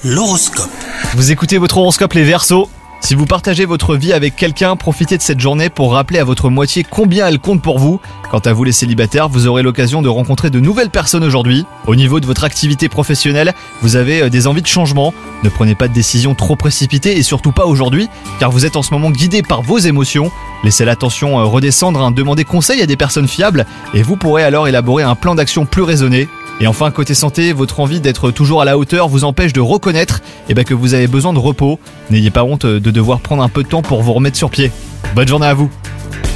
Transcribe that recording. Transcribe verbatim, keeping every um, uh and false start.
L'horoscope. Vous écoutez votre horoscope les Verseaux. Si vous partagez votre vie avec quelqu'un, profitez de cette journée pour rappeler à votre moitié combien elle compte pour vous. Quant à vous les célibataires, vous aurez l'occasion de rencontrer de nouvelles personnes aujourd'hui. Au niveau de votre activité professionnelle, vous avez des envies de changement. Ne prenez pas de décisions trop précipitées et surtout pas aujourd'hui, car vous êtes en ce moment guidé par vos émotions. Laissez la tension redescendre, hein, demandez conseil à des personnes fiables et vous pourrez alors élaborer un plan d'action plus raisonné. Et enfin, côté santé, votre envie d'être toujours à la hauteur vous empêche de reconnaître eh ben, que vous avez besoin de repos. N'ayez pas honte de devoir prendre un peu de temps pour vous remettre sur pied. Bonne journée à vous.